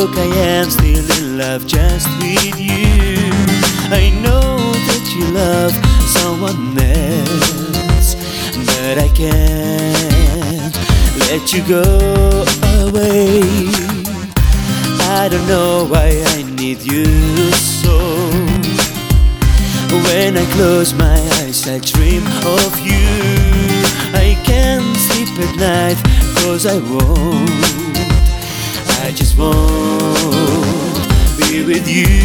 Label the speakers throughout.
Speaker 1: Look, I am still in love just with you. I know that you love someone else, but I can't let you go away. I don't know why I need you so. When I close my eyes I dream of you. I can't sleep at night 'cause I just won't be with you.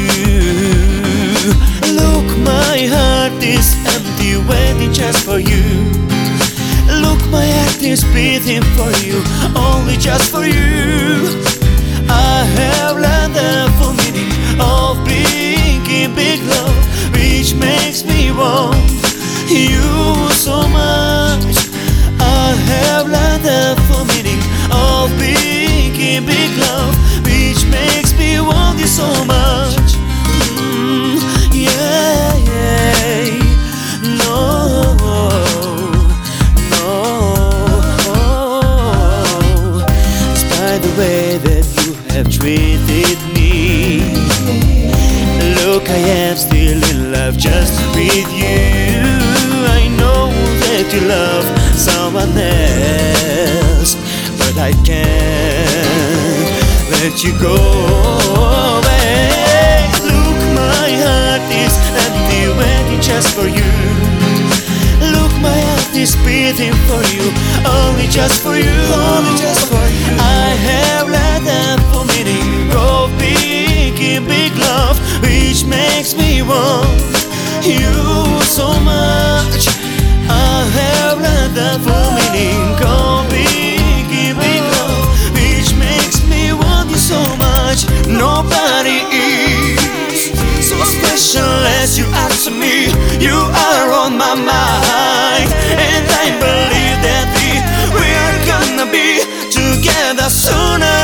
Speaker 1: Look, my heart is empty, waiting just for you. Look, my heart is beating for you, only just for you. I have learned the full meaning of being in big love, which makes me want you so much. I have learned the full meaning of being in big love, which makes me want you so much. Yeah, yeah. No, no. Despite the way that you have treated me, look, I am still in love just with you. I know that you love someone else, but I can't let you go away. Look, my heart is empty, waiting just for you. Look, my heart is beating for you, only just for you, only just for you. I have learned the full meaning of being in big love, which makes me want you so much. I have learned the full meaning of being in big love, which makes me want you so much. Nobody is so special as you are to me. You are on my mind, and I believe that we are gonna be together sooner